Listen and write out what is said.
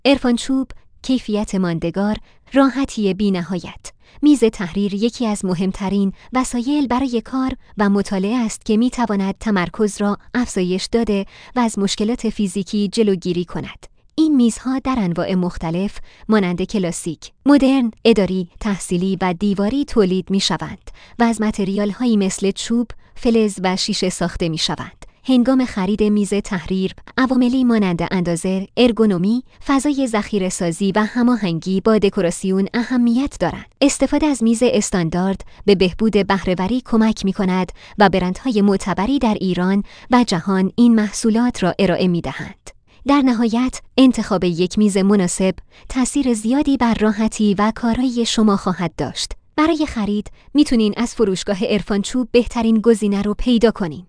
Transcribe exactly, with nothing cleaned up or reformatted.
عرفان چوب، کیفیت ماندگار، راحتی بی‌نهایت. میز تحریر یکی از مهمترین وسایل برای کار و مطالعه است که میتواند تمرکز را افزایش داده و از مشکلات فیزیکی جلوگیری کند. این میزها در انواع مختلف مانند کلاسیک، مدرن، اداری، تحصیلی و دیواری تولید میشوند و از متریال‌هایی مثل چوب، فلز و شیشه ساخته میشوند. هنگام خرید میز تحریر، عواملی مانند اندازه، ارگونومی، فضای ذخیره‌سازی و هماهنگی با دکوراسیون اهمیت دارند. استفاده از میز استاندارد به بهبود بهره‌وری کمک می‌کند و برندهای معتبری در ایران و جهان این محصولات را ارائه می‌دهند. در نهایت، انتخاب یک میز مناسب تأثیر زیادی بر راحتی و کارایی شما خواهد داشت. برای خرید، میتونین از فروشگاه عرفان چوب بهترین گزینه رو پیدا کنین.